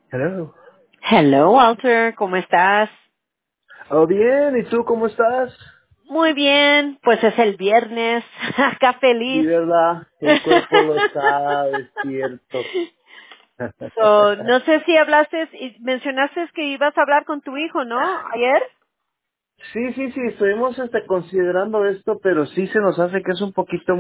Hello. Hello, Walter, ¿cómo estás? Oh, bien, ¿y tú cómo estás? Muy bien, pues es el viernes, acá Sí, feliz. ¿verdad? El cuerpo lo sabe, es cierto. So, no sé si hablaste y mencionaste que ibas a hablar con tu hijo, ¿no? Ayer. Sí, estuvimos considerando esto, pero sí se nos hace que es un poquito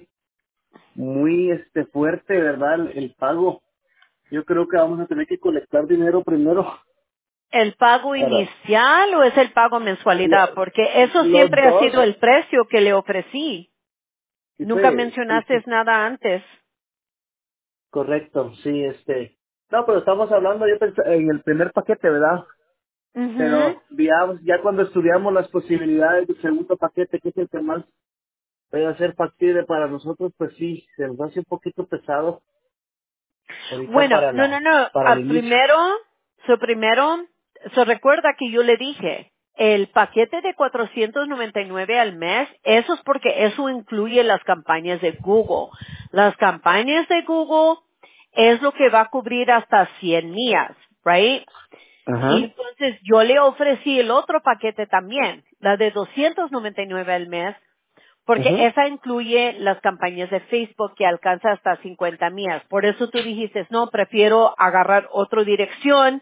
muy fuerte, ¿verdad? El pago. Yo creo que vamos a tener que colectar dinero primero ¿El pago para inicial o es el pago mensualidad? lo- Porque eso los siempre ha dos. sido el precio que le ofrecí. Sí, Nunca sí, mencionaste nada antes. correcto, sí, No, pero estamos hablando, yo pensé, en el primer paquete, ¿verdad? Mhm. Pero digamos, ya cuando estudiamos las posibilidades del segundo paquete, que es el que más puede ser factible para nosotros, pues sí, se nos hace un poquito pesado ahorita Bueno, no. para el inicio. Primero, recuerda que yo le dije, el paquete de 499 al mes, eso es porque eso incluye las campañas de Google. Las campañas de Google es lo que va a cubrir hasta 100 millas, right? Y Ajá, entonces yo le ofrecí el otro paquete también, la de 299 al mes, porque ajá, esa incluye las campañas de Facebook que alcanza hasta 50 millas. Por eso tú dijiste, no, prefiero agarrar otra dirección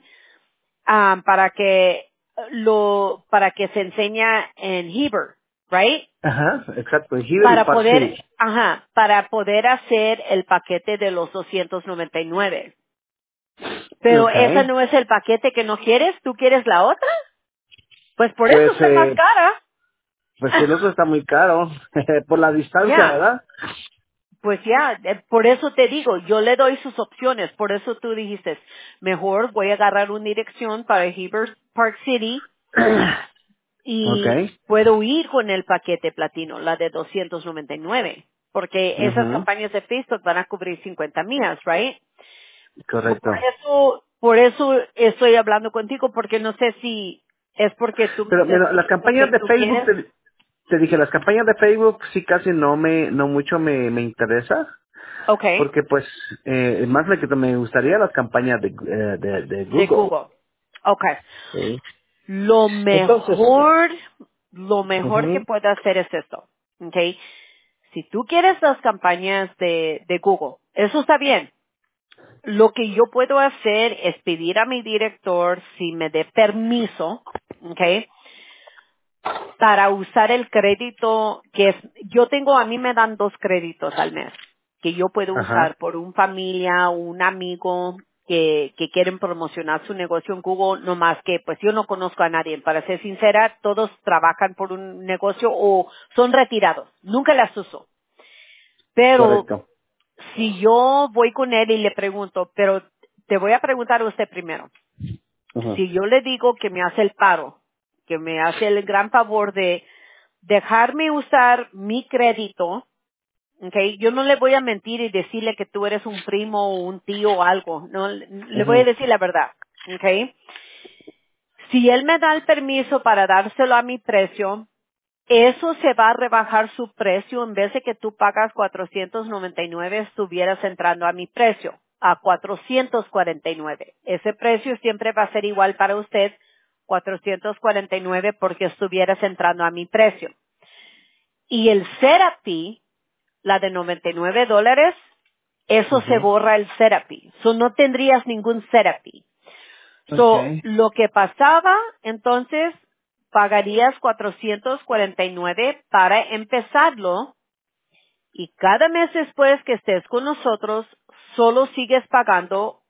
para que se enseña en Heber, right? ajá, exacto, en Heber y Park City. Para poder hacer el paquete de los 299. Pero ese Okay. no es el paquete que no quieres, ¿tú quieres la otra? Pues por eso Pues, está más cara. pues el otro está muy caro, por la distancia, Ya. ¿verdad? Pues ya, por eso te digo, yo le doy sus opciones, por eso tú dijiste, mejor voy a agarrar una dirección para Heber Park City y Okay. puedo ir con el paquete platino, la de 299, porque esas Ajá, campañas de Facebook van a cubrir 50 millas, right? So, correcto. por eso estoy hablando contigo, porque no sé si es porque Pero mira, las lo que campañas de tú Facebook, quieres. te dije, las campañas de Facebook sí casi no mucho me interesa. Okay, Porque pues más me gustaría las campañas de de Google. Google. Okay. Sí. Lo Entonces, mejor, lo mejor que ujú, puedo hacer es esto, ¿ok? Si tú quieres las campañas de Google, eso está bien. Lo que yo puedo hacer es pedir a mi director si me dé permiso, ¿ok? Para usar el crédito que es, a mí me dan 2 créditos al mes que yo puedo usar ajá, por un familia o un amigo que quieren promocionar su negocio en Google, no más que pues yo no conozco a nadie. Para ser sincera, todos trabajan por un negocio o son retirados. Nunca las uso. Pero correcto. si yo voy con él y le pregunto, pero te voy a preguntar a usted primero. Ajá, Si yo le digo que me hace el paro, que me hace el gran favor de dejarme usar mi crédito, okay, yo no le voy a mentir y decirle que tú eres un primo o un tío o algo, no, le voy a ajá, decir la verdad, okay. Si él me da el permiso para dárselo a mi precio, eso se va a rebajar su precio en vez de que tú pagas 499, estuvieras entrando a mi precio, a 449. Ese precio siempre va a ser igual para usted, 449 porque estuvieras entrando a mi precio. Y el setup fee, la de $99, eso se ajá. borra el setup fee. So no tendrías ningún setup fee. So, Okay, lo que pasaba, entonces, pagarías 449 para empezarlo y cada mes después que estés con nosotros, solo sigues pagando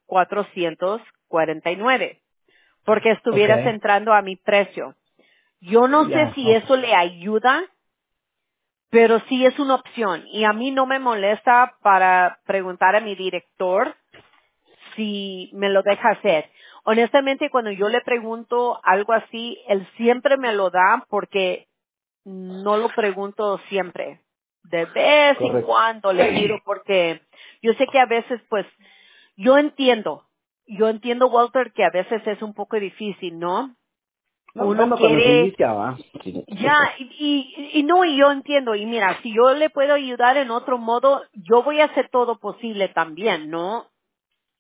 449 porque estuvieras okay, entrando a mi precio. Yo no sé ya, si okay. eso le ayuda, pero sí es una opción y a mí no me molesta para preguntar a mi director si me lo deja hacer. Honestamente, cuando yo le pregunto algo así, él siempre me lo da porque no lo pregunto siempre. De vez en Correcto. cuando le pido porque yo sé que a veces, pues, yo entiendo. Yo entiendo, Walter, que a veces es un poco difícil, ¿no? No, Uno bueno, cuando se quiere, inicia, va. Sí. ya, y no, y yo entiendo. Y mira, si yo le puedo ayudar en otro modo, yo voy a hacer todo posible también, ¿no?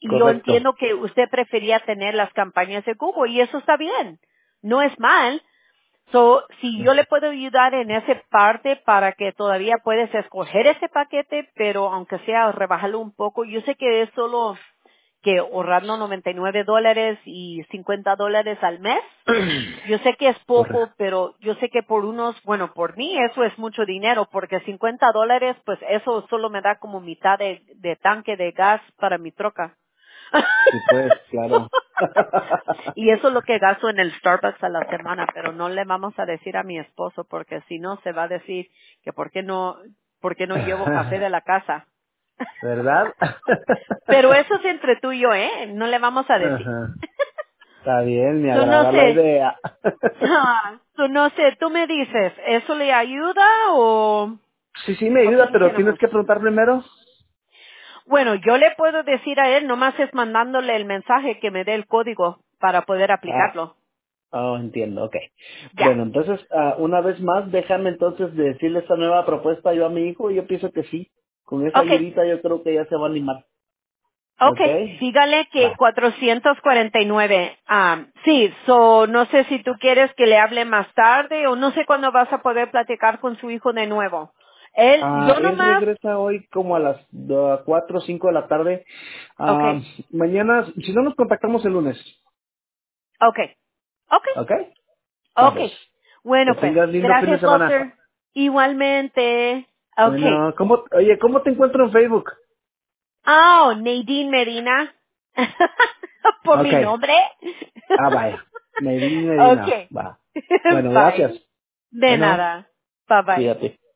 Y yo correcto. entiendo que usted prefería tener las campañas de Google y eso está bien. No es mal. So, si yo le puedo ayudar en esa parte para que todavía puedes escoger ese paquete, pero aunque sea rebajarlo un poco, yo sé que es solo que ahorrando $99 y $50 al mes. Yo sé que es Correcto. poco, pero yo sé que por bueno, por mí eso es mucho dinero, porque $50, pues eso solo me da como mitad de tanque de gas para mi troca. Sí, pues, claro. Y eso es lo que gasto en el Starbucks a la semana, pero no le vamos a decir a mi esposo porque si no se va a decir que por qué no llevo café de la casa. ¿Verdad? Pero eso es entre tú y yo, ¿eh? No le vamos a decir. Ajá. Está bien, me Tú no agrada la sé, idea. tú no sé, tú me dices, ¿eso le ayuda Sí, sí, me o qué ayuda, pero tienes hiciéramos? que preguntar primero. Bueno, yo le puedo decir a él, nomás es mandándole el mensaje que me dé el código para poder Ah, aplicarlo. oh, entiendo, ok. Ya. Bueno, entonces, una vez más, déjame entonces decirle esta nueva propuesta yo a mi hijo. Yo pienso que sí. Con esa Okay. ayudita yo creo que ya se va a animar. ¿Ok? Okay, dígale que Va. 449. Sí, no sé si tú quieres que le hable más tarde o no sé cuándo vas a poder platicar con su hijo de nuevo. Yo Él nomás, regresa hoy como a las 4 o 5 de la tarde. Ah, okay, mañana, si no nos contactamos el lunes. okay, okay, ¿Ok? Va pues. okay. Bueno Que pues, tengas lindo fin de gracias semana. Walter. Igualmente. Okay. Bueno, oye, ¿cómo te encuentro en Facebook? Oh, Nadine Medina. Por Ok. mi nombre. Vaya. Medina, Okay. va. Bueno, gracias. Bye. De Bueno, nada. Bye bye. cuídate.